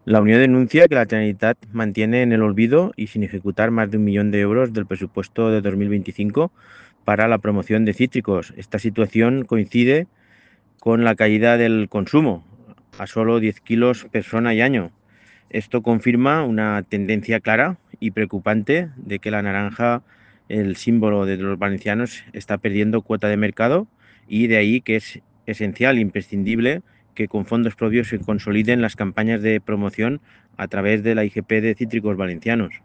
La Unió denuncia que la Generalitat mantiene en el olvido y sin ejecutar más de 1 millón de euros del presupuesto de 2025 para la promoción de cítricos. Esta situación coincide con la caída del consumo a solo 10 kilos persona y año. Esto confirma una tendencia clara y preocupante de que la naranja, el símbolo de los valencianos, está perdiendo cuota de mercado, y de ahí que es esencial, imprescindible, que con fondos propios se consoliden las campañas de promoción a través de la IGP de Cítricos Valencianos.